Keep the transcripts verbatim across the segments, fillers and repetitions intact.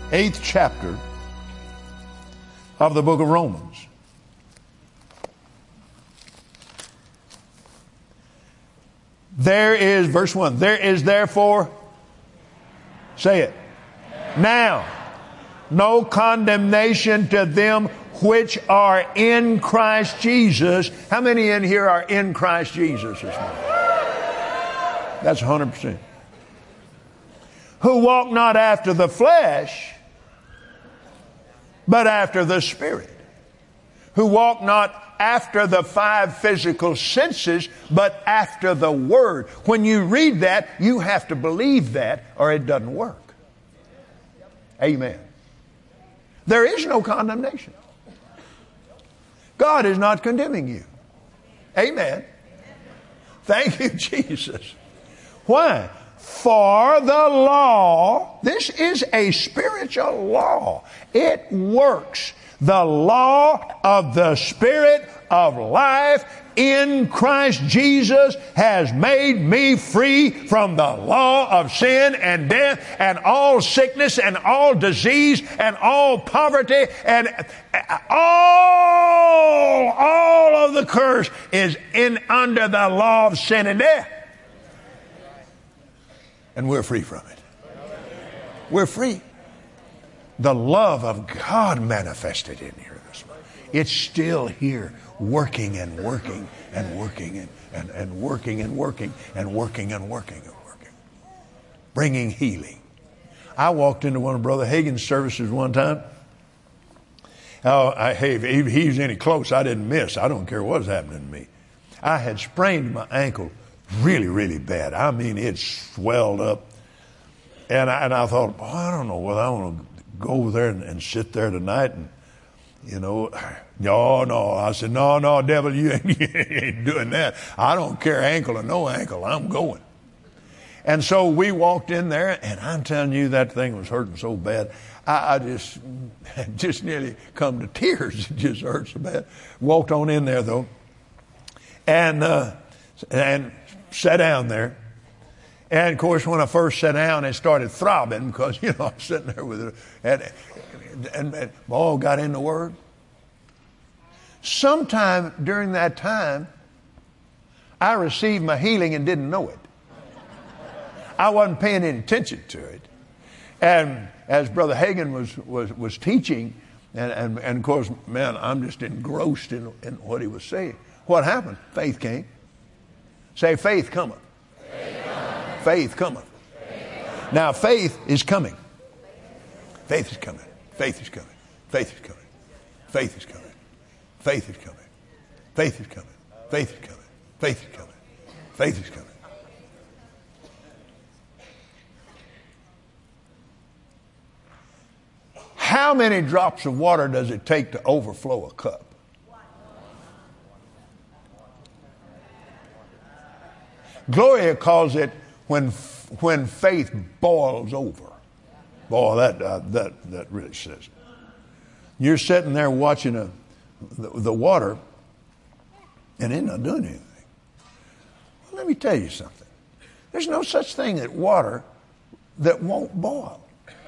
eighth chapter of the book of Romans. There is, verse one, there is therefore, say it, now, no condemnation to them which are in Christ Jesus. How many in here are in Christ Jesus this morning? That's one hundred percent. Who walk not after the flesh, but after the Spirit. Who walk not after the five physical senses, but after the Word. When you read that, you have to believe that, or it doesn't work. Amen. There is no condemnation. God is not condemning you. Amen. Thank you, Jesus. Why? For the law, this is a spiritual law. It works. The law of the Spirit of life in Christ Jesus has made me free from the law of sin and death and all sickness and all disease and all poverty and all, all of the curse is in under the law of sin and death. And we're free from it. We're free. The love of God manifested in here this morning. It's still here, working and working and working and, and, and working and working and working and working and working. Bringing healing. I walked into one of Brother Hagin's services one time. Oh, I, hey, if he was any close, I didn't miss. I don't care what's happening to me. I had sprained my ankle really, really bad. I mean, it swelled up. And I, and I thought, oh, I don't know whether I want to go over there and, and sit there tonight. And, you know, no, no. I said, no, no, devil, you ain't, you ain't doing that. I don't care ankle or no ankle. I'm going. And so we walked in there, and I'm telling you, that thing was hurting so bad. I, I just, just nearly come to tears. It just hurt so bad. Walked on in there, though, and uh, and sat down there. And, of course, when I first sat down, it started throbbing because, you know, I'm sitting there with it. And, and, and all got in the Word. Sometime during that time, I received my healing and didn't know it. I wasn't paying any attention to it. And as Brother Hagin was, was, was teaching, and, and, and, of course, man, I'm just engrossed in, in what he was saying. What happened? Faith came. Say, faith cometh. Faith cometh. Now, faith is coming. Faith is coming. Faith is coming. Faith is coming. Faith is coming. Faith is coming. Faith is coming. Faith is coming. Faith is coming. Faith is coming. How many drops of water does it take to overflow a cup? Gloria calls it when when faith boils over. Boy, that uh, that that really says it. You're sitting there watching a, the, the water, and it's not doing anything. Well, let me tell you something. There's no such thing as water that won't boil.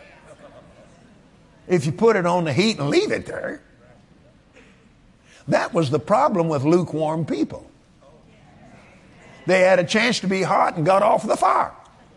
If you put it on the heat and leave it there. That was the problem with lukewarm people. They had a chance to be hot and got off the fire.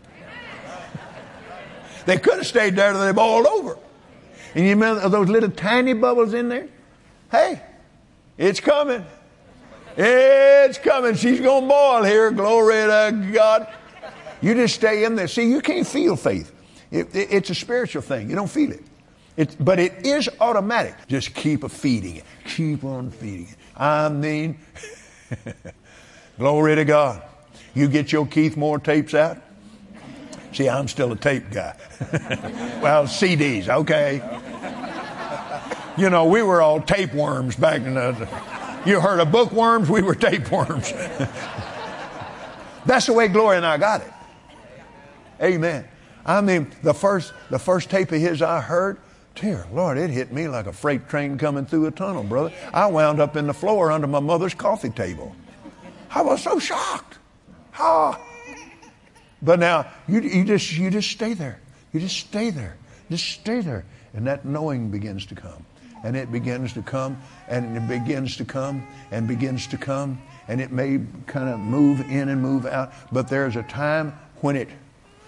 They could have stayed there till they boiled over. And you remember those little tiny bubbles in there? Hey, it's coming. It's coming. She's going to boil here. Glory to God. You just stay in there. See, you can't feel faith. It, it, it's a spiritual thing. You don't feel it. It. But it is automatic. Just keep feeding it. Keep on feeding it. I mean... Glory to God. You get your Keith Moore tapes out? See, I'm still a tape guy. Well, C Ds, okay. You know, we were all tapeworms back in the... You heard of bookworms? We were tapeworms. That's the way Gloria and I got it. Amen. I mean, the first, the first tape of his I heard, dear Lord, it hit me like a freight train coming through a tunnel, brother. I wound up in the floor under my mother's coffee table. I was so shocked. Ah. But now, you, you just you just stay there. You just stay there. Just stay there. And that knowing begins to come. And it begins to come, and it begins to come, and begins to come. And it may kind of move in and move out. But there's a time when it...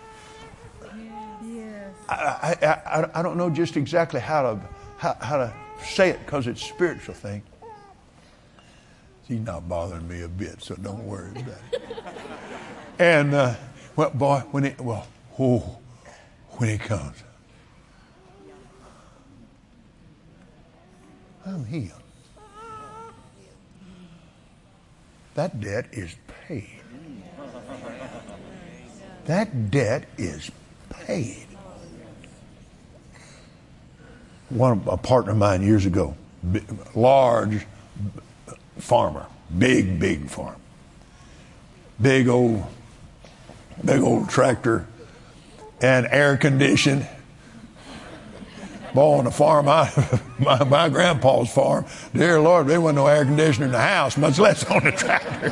Yes. I, I, I, I don't know just exactly how to, how, how to say it, because it's a spiritual thing. He's not bothering me a bit, so don't worry about it. And, uh, well, boy, when it, well, oh, when it comes, I'm healed. That debt is paid. That debt is paid. One, a partner of mine years ago, big, large farmer, big, big farm. Big old, big old tractor and air conditioned. Boy, on the farm, I, my, my grandpa's farm, dear Lord, there wasn't no air conditioner in the house, much less on the tractor.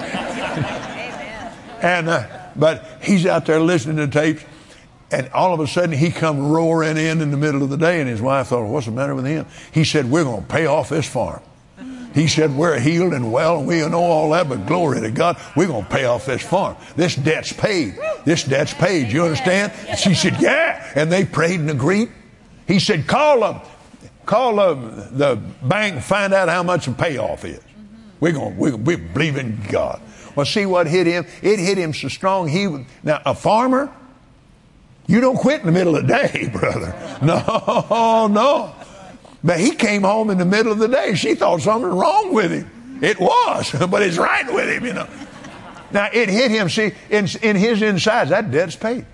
and uh, But he's out there listening to tapes, and all of a sudden he come roaring in in the middle of the day, and his wife thought, what's the matter with him? He said, we're going to pay off this farm. He said, we're healed and well, and we know all that, but glory to God, we're going to pay off this farm. This debt's paid. This debt's paid. You understand? And she said, yeah. And they prayed and agreed. He said, call them. Call the, the bank and find out how much the payoff is. We're going, we, we believe in God. Well, see what hit him? It hit him so strong. He Now, a farmer, you don't quit in the middle of the day, brother. No, no. But he came home in the middle of the day. She thought something was wrong with him. It was, but it's right with him, you know. Now, it hit him, see, in, in his insides, that debt's paid.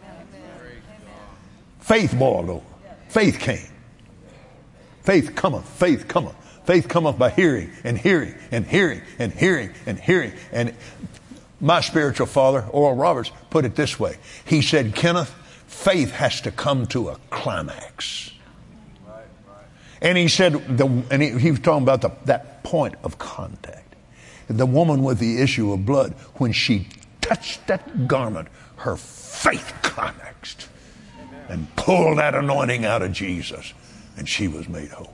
Faith boiled over. Faith came. Faith cometh, faith cometh. Faith cometh by hearing and hearing and hearing and hearing and hearing. And my spiritual father, Oral Roberts, put it this way. He said, Kenneth, faith has to come to a climax. And he said, the, and he, he was talking about the, that point of contact. The woman with the issue of blood, when she touched that garment, her faith climaxed and pulled that anointing out of Jesus, and she was made whole.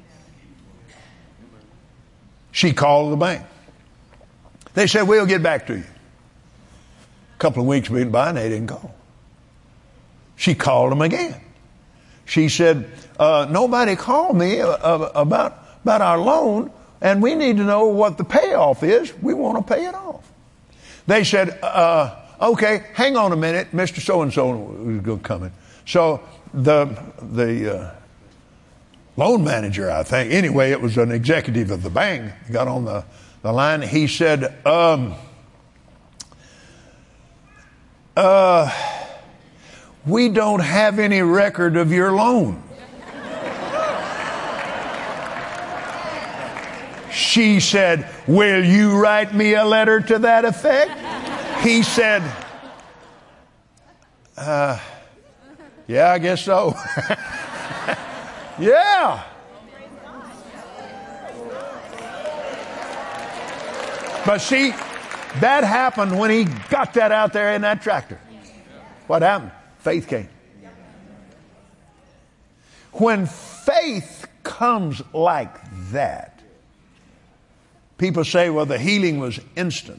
She called the bank. They said, we'll get back to you. A couple of weeks went by and they didn't call. She called them again. She said, uh, nobody called me uh, about, about our loan, and we need to know what the payoff is. We want to pay it off. They said, uh, okay, hang on a minute. Mister So-and-so is coming. So the, the uh, loan manager, I think, anyway, it was an executive of the bank, got on the, the line. He said, um, uh, we don't have any record of your loan. She said, will you write me a letter to that effect? He said, uh, yeah, I guess so. Yeah. But see, that happened when he got that out there in that tractor. What happened? Faith came. When faith comes like that, people say, well, the healing was instant.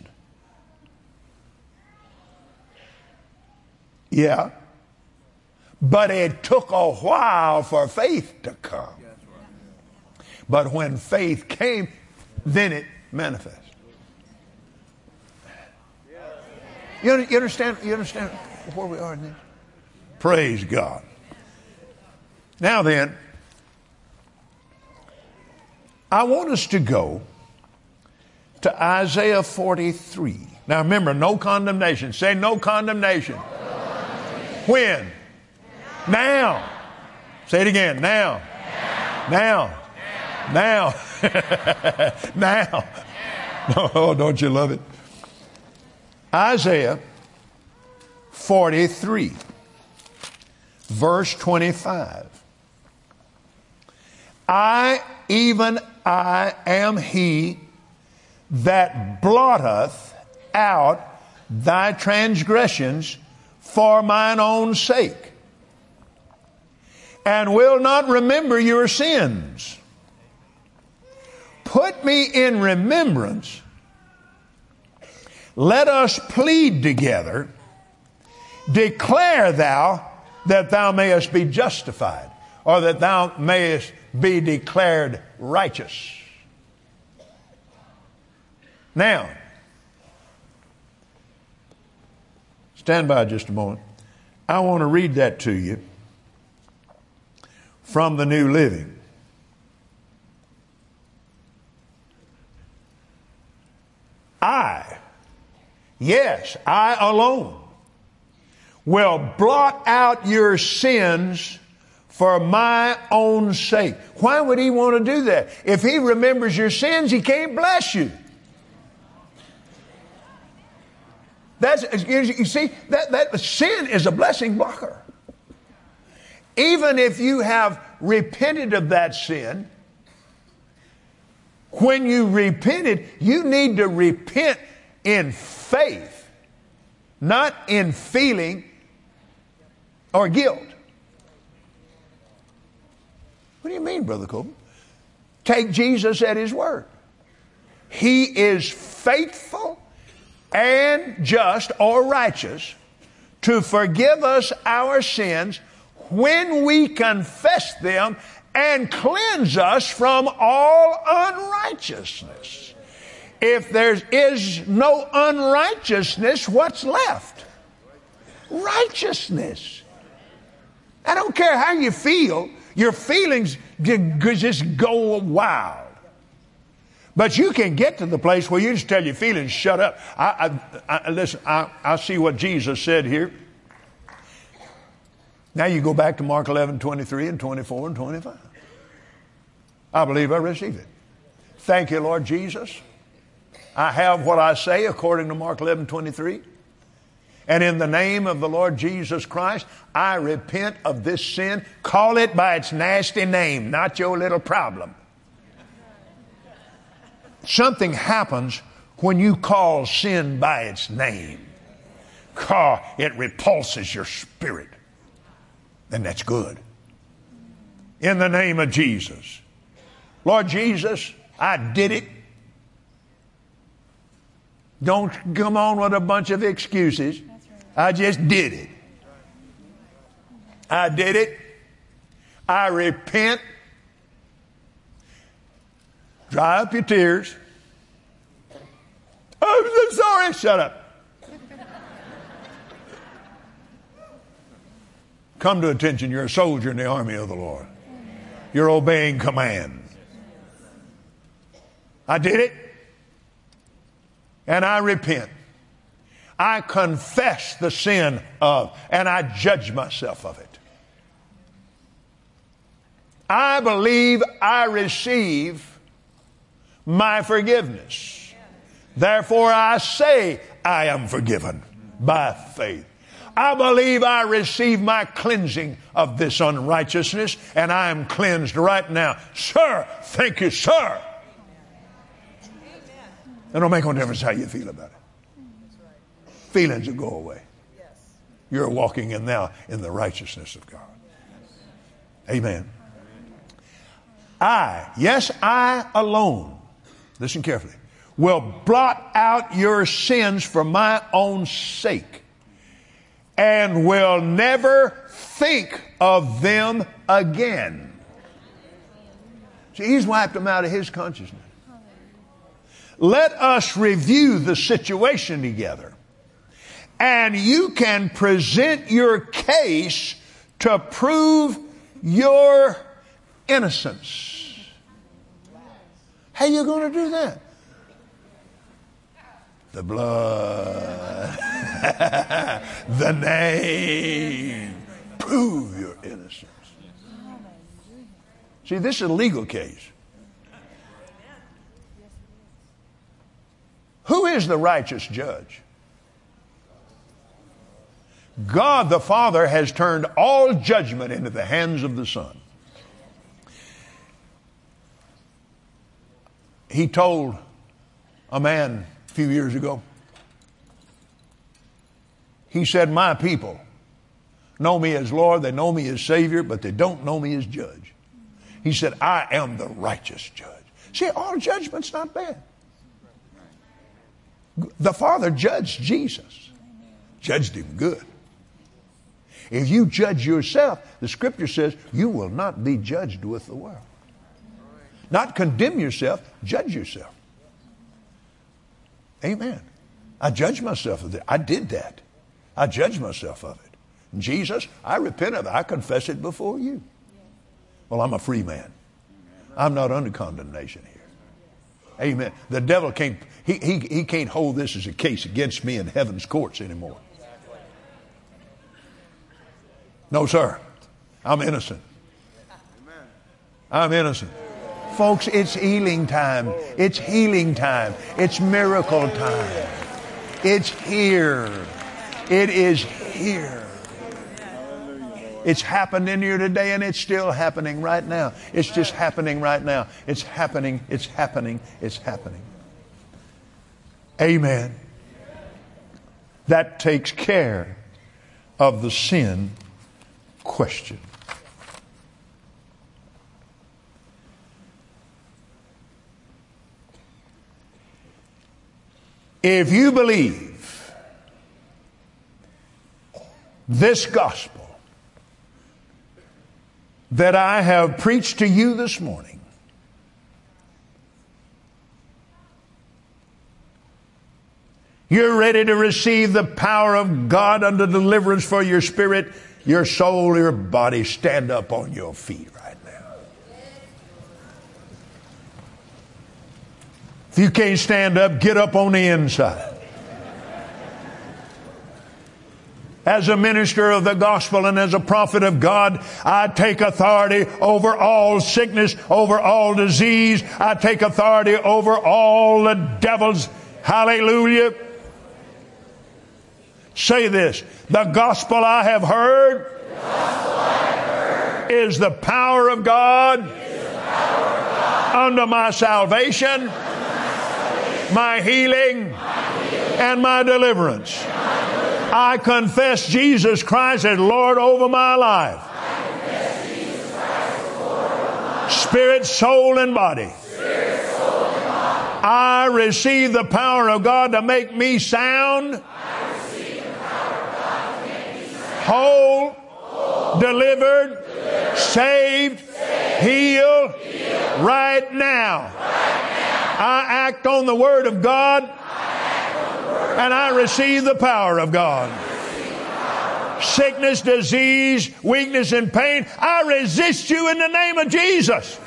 Yeah. But it took a while for faith to come. But when faith came, then it manifested. You understand? You understand where we are in this? Praise God. Now then, I want us to go to Isaiah forty-three. Now remember, no condemnation. Say no condemnation. No condemnation. When? Now. Now. Say it again. Now. Now. Now. Now. Now. Now. Oh, don't you love it? Isaiah forty-three, verse twenty-five. I, even I, am he that blotteth out thy transgressions for mine own sake. and will not remember your sins. Put me in remembrance. Let us plead together. Declare thou that thou mayest be justified, or that thou mayest be declared righteous. Now, stand by just a moment. I want to read that to you from the New Living. I, yes, I alone, will blot out your sins for my own sake. Why would he want to do that? If he remembers your sins, he can't bless you. That's, you see, that, that sin is a blessing blocker. Even if you have repented of that sin, when you repented, you need to repent in faith, not in feeling or guilt. What do you mean, Brother Copeland? Take Jesus at his word. He is faithful and just or righteous to forgive us our sins when we confess them and cleanse us from all unrighteousness. If there is no unrighteousness, what's left? Righteousness. I don't care how you feel. Your feelings just go wild. But you can get to the place where you just tell your feelings, shut up. I, I, I, listen, I, I see what Jesus said here. Now you go back to Mark eleven, twenty-three and twenty-four and twenty-five. I believe I receive it. Thank you, Lord Jesus. I have what I say according to Mark eleven, twenty-three. And in the name of the Lord Jesus Christ, I repent of this sin. Call it by its nasty name, not your little problem. Something happens when you call sin by its name. Call, it repulses your spirit. And that's good. In the name of Jesus. Lord Jesus, I did it. Don't come on with a bunch of excuses. I just did it. I did it. I repent. Dry up your tears. Oh, I'm so sorry. Shut up. Come to attention. You're a soldier in the army of the Lord. You're obeying command. I did it. And I repent. I confess the sin of, and I judge myself of it. I believe I receive my forgiveness. Therefore I say I am forgiven by faith. I believe I receive my cleansing of this unrighteousness, and I am cleansed right now. Sir, thank you, sir. It don't make no difference how you feel about it. Feelings will go away. You're walking in now in the righteousness of God. Amen. I, yes, I alone, listen carefully, will blot out your sins for my own sake and will never think of them again. See, he's wiped them out of his consciousness. Let us review the situation together. And you can present your case to prove your innocence. How are you going to do that? The blood. The name. Prove your innocence. See, this is a legal case. Who is the righteous judge? God the Father has turned all judgment into the hands of the Son. He told a man a few years ago, he said, my people know me as Lord, they know me as Savior, but they don't know me as judge. He said, I am the righteous judge. See, all judgment's not bad. The Father judged Jesus, judged him good. If you judge yourself, the Scripture says you will not be judged with the world. Not condemn yourself, judge yourself. Amen. I judge myself of that. I did that. I judge myself of it. And Jesus, I repent of it. I confess it before you. Well, I'm a free man. I'm not under condemnation here. Amen. The devil can't, he, he, he can't hold this as a case against me in heaven's courts anymore. No, sir. I'm innocent. I'm innocent. Folks, it's healing time. It's healing time. It's miracle time. It's here. It is here. It's happened in here today, and it's still happening right now. It's just happening right now. It's happening. It's happening. It's happening. Amen. That takes care of the sin question. If you believe this gospel that I have preached to you this morning, you're ready to receive the power of God unto deliverance for your spirit, your soul, your body. Stand up on your feet right now. If you can't stand up, get up on the inside. As a minister of the gospel and as a prophet of God, I take authority over all sickness, over all disease. I take authority over all the devils. Hallelujah. Say this. The gospel I have heard, the gospel I have heard is the power of God, is the power of God unto my salvation, unto my, salvation my, healing, my healing, and my deliverance. And my deliverance. I confess Jesus Christ as Lord over my life. I confess Jesus Christ as Lord over my life. Spirit, soul, and body. Spirit, soul, and body. I receive the power of God to make me sound. Whole, Whole delivered, delivered saved, saved healed, healed right, now. right now. I act on the Word of God, word and I receive the power of God. Power. Sickness, disease, weakness, and pain, I resist you in the name of Jesus.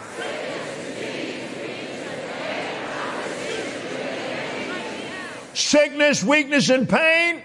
Sickness, weakness, and pain,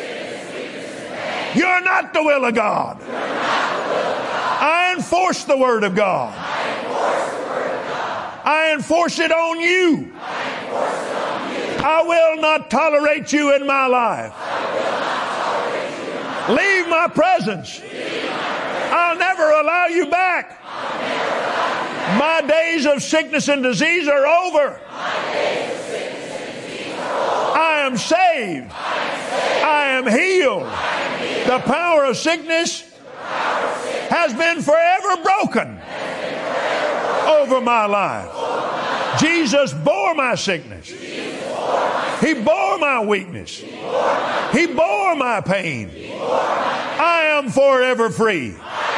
you're not the will of God. Will of God. I enforce the Word of God. I enforce, the word of God. I enforce it on you. I, enforce it on you. I will not tolerate you in my life. I will not tolerate you in my life. Leave my presence. Leave my presence. I'll never allow you back. I'll never allow you back. My days of sickness and disease are over. My days of sickness and disease are over. I am saved. I am, saved. I am healed. I am The power of sickness has been forever broken over my life. Jesus bore my sickness. He bore my weakness. He bore my pain. I am forever free.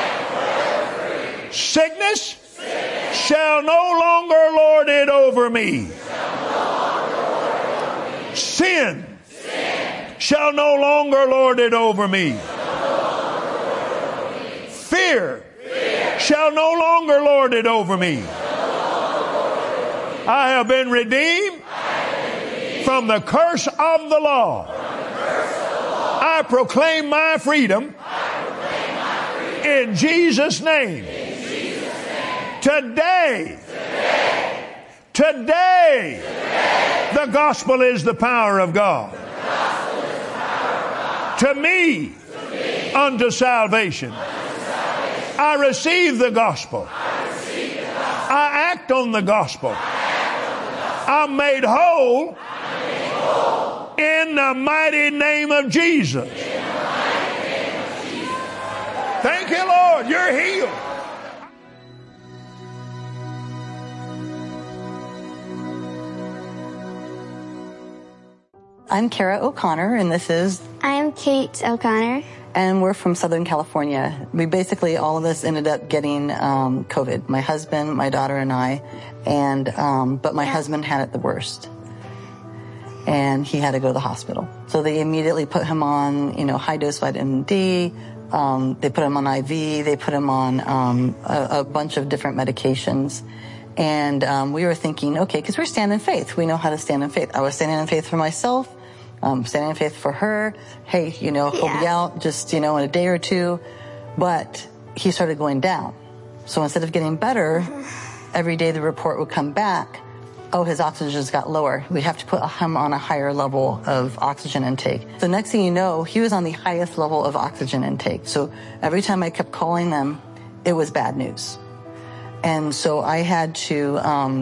Sickness shall no longer lord it over me. Sin shall no longer lord it over me. Fear, Fear shall no longer lord it over me. I have been redeemed from the curse of the law. I proclaim my freedom in Jesus' name. Today, today, the gospel is the power of God. To me, to me, unto salvation. Unto salvation. I receive the gospel. I, receive the gospel. I act on the gospel. I act on the gospel. I'm made whole, I'm made whole in the mighty name of Jesus. In the mighty name of Jesus. Thank you, Lord. You're healed. I'm Kara O'Connor, and this is... I'm Kate O'Connor. And we're from Southern California. We basically, all of us ended up getting um, COVID. My husband, my daughter, and I. And um, But my yeah. husband had it the worst. And he had to go to the hospital. So they immediately put him on, you know, high-dose vitamin D. Um, they put him on I V. They put him on um, a, a bunch of different medications. And um, we were thinking, okay, because we're standing in faith. We know how to stand in faith. I was standing in faith for myself. Um, standing in faith for her. Hey, you know, he'll yeah. be out just, you know, in a day or two. But he started going down. So instead of getting better, every day the report would come back, oh, his oxygen's got lower. We have to put him on a higher level of oxygen intake. The next thing you know, he was on the highest level of oxygen intake. So every time I kept calling them, it was bad news. And so I had to, um,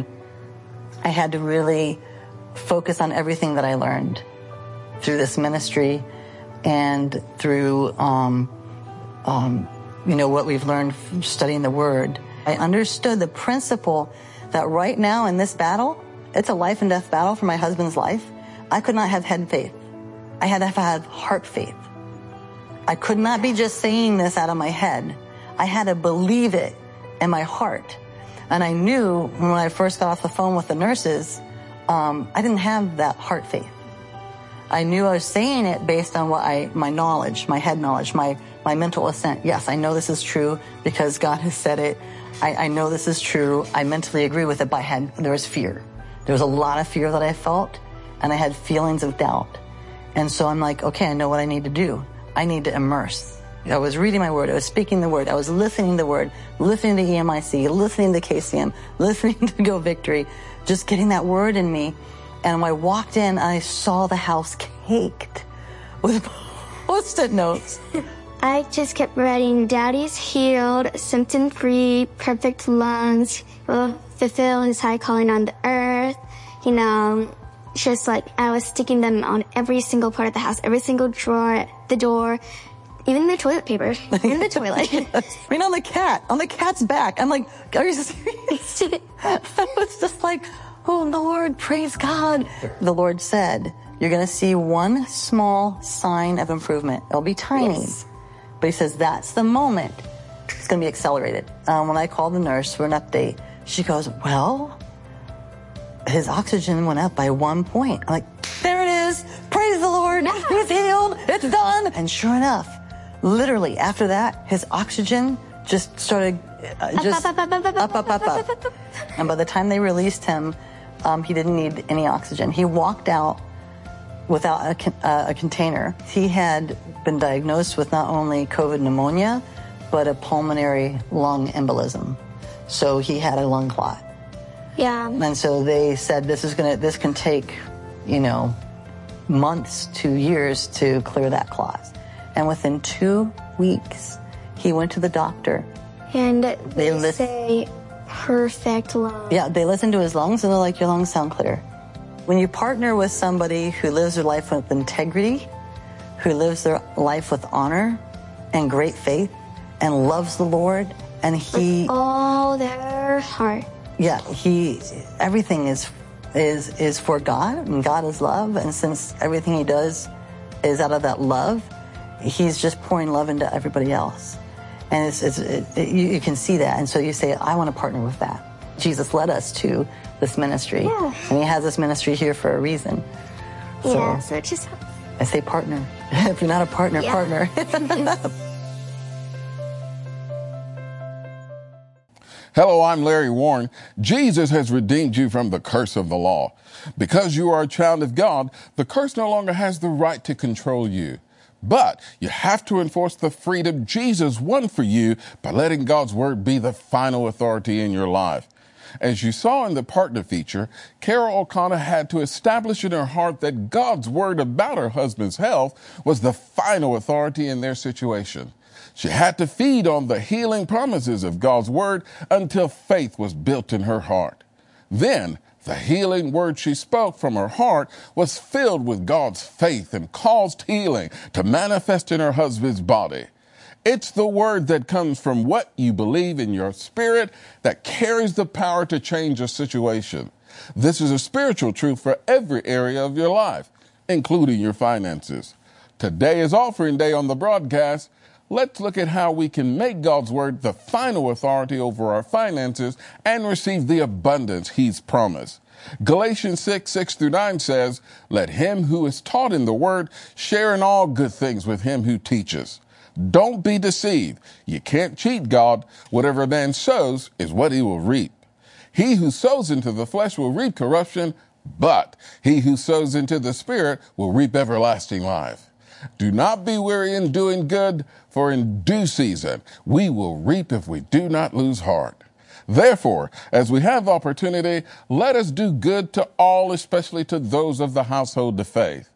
I had to really focus on everything that I learned through this ministry and through, um, um, you know, what we've learned from studying the Word. I understood the principle that right now in this battle, it's a life and death battle for my husband's life. I could not have head faith. I had to have heart faith. I could not be just saying this out of my head. I had to believe it in my heart. And I knew when I first got off the phone with the nurses, um, I didn't have that heart faith. I knew I was saying it based on what I, my knowledge, my head knowledge, my, my mental assent. Yes, I know this is true because God has said it. I, I know this is true. I mentally agree with it, but I had, there was fear. There was a lot of fear that I felt, and I had feelings of doubt. And so I'm like, okay, I know what I need to do. I need to immerse. I was reading my Word. I was speaking the Word. I was listening to the Word, listening to E M I C, listening to K C M, listening to Go Victory, just getting that Word in me. And when I walked in, I saw the house caked with Post-it notes. I just kept writing, Daddy's healed, symptom-free, perfect lungs, will fulfill his high calling on the earth. You know, just like I was sticking them on every single part of the house, every single drawer, the door, even the toilet paper in the toilet. I mean, on the cat, on the cat's back. I'm like, are you serious? I was just like, oh, Lord, praise God. The Lord said, you're going to see one small sign of improvement. It'll be tiny. Yes. But he says, that's the moment. It's going to be accelerated. Um, when I called the nurse for an update, she goes, well, his oxygen went up by one point. I'm like, there it is. Praise the Lord. Yeah. He's healed. It's done. And sure enough, literally after that, his oxygen just started uh, just up, up, up, up, up, up, up, up. And by the time they released him, um, he didn't need any oxygen. He walked out without a, uh, a container. He had been diagnosed with not only COVID pneumonia, but a pulmonary lung embolism. So he had a lung clot. Yeah. And so they said this is gonna, this can take, you know, months to years to clear that clot. And within two weeks, he went to the doctor. And they, they list- say perfect lungs. Yeah, they listened to his lungs and they're like, your lungs sound clear. When you partner with somebody who lives their life with integrity, who lives their life with honor and great faith and loves the Lord, and he... With all their heart. Yeah, he, everything is, is, is for God, and God is love, and since everything he does is out of that love, he's just pouring love into everybody else. And it's, it's, it, it, you, you can see that. And so you say, I want to partner with that. Jesus led us to this ministry. Yeah. And he has this ministry here for a reason. So, yeah, so just... I say partner. If you're not a partner, yeah. partner. Hello, I'm Larry Warren. Jesus has redeemed you from the curse of the law. Because you are a child of God, the curse no longer has the right to control you. But you have to enforce the freedom Jesus won for you by letting God's word be the final authority in your life. As you saw in the partner feature, Kara O'Connor had to establish in her heart that God's word about her husband's health was the final authority in their situation. She had to feed on the healing promises of God's word until faith was built in her heart. Then, the healing word she spoke from her heart was filled with God's faith and caused healing to manifest in her husband's body. It's the word that comes from what you believe in your spirit that carries the power to change a situation. This is a spiritual truth for every area of your life, including your finances. Today is offering day on the broadcast. Let's look at how we can make God's word the final authority over our finances and receive the abundance he's promised. Galatians six, six through nine says, "Let him who is taught in the word share in all good things with him who teaches. Don't be deceived. You can't cheat God. Whatever a man sows is what he will reap. He who sows into the flesh will reap corruption, but he who sows into the Spirit will reap everlasting life. Do not be weary in doing good, for in due season we will reap if we do not lose heart. Therefore, as we have opportunity, let us do good to all, especially to those of the household of faith."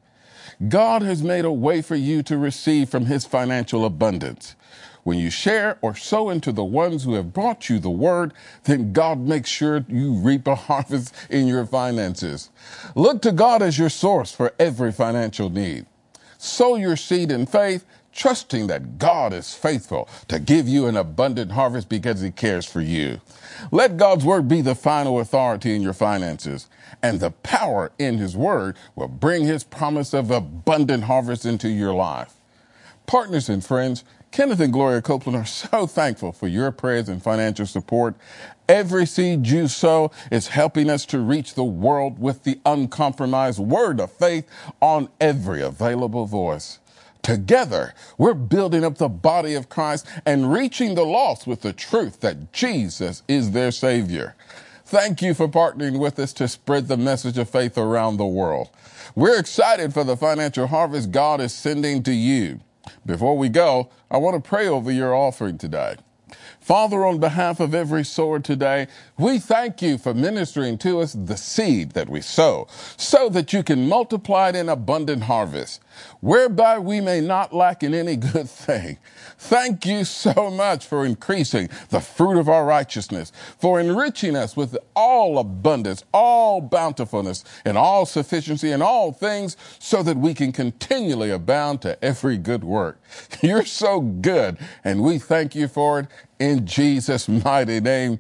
God has made a way for you to receive from his financial abundance. When you share or sow into the ones who have brought you the word, then God makes sure you reap a harvest in your finances. Look to God as your source for every financial need. Sow your seed in faith, trusting that God is faithful to give you an abundant harvest because he cares for you. Let God's word be the final authority in your finances, and the power in his word will bring his promise of abundant harvest into your life. Partners and friends, Kenneth and Gloria Copeland are so thankful for your prayers and financial support. Every seed you sow is helping us to reach the world with the uncompromised word of faith on every available voice. Together, we're building up the body of Christ and reaching the lost with the truth that Jesus is their Savior. Thank you for partnering with us to spread the message of faith around the world. We're excited for the financial harvest God is sending to you. Before we go, I want to pray over your offering today. Father, on behalf of every sower today, we thank you for ministering to us the seed that we sow, so that you can multiply it in abundant harvest, whereby we may not lack in any good thing. Thank you so much for increasing the fruit of our righteousness, for enriching us with all abundance, all bountifulness, and all sufficiency in all things, so that we can continually abound to every good work. You're so good, and we thank you for it. In Jesus' mighty name,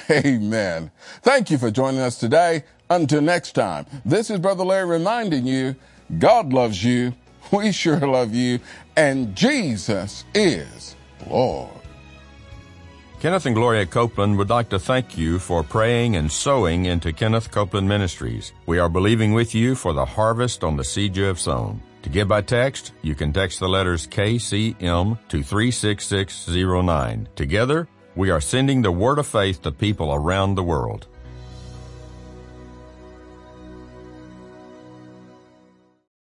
amen. Thank you for joining us today. Until next time, this is Brother Larry reminding you, God loves you, we sure love you, and Jesus is Lord. Kenneth and Gloria Copeland would like to thank you for praying and sowing into Kenneth Copeland Ministries. We are believing with you for the harvest on the seed you have sown. To give by text, you can text the letters K C M to three six six zero nine. Together, we are sending the word of faith to people around the world.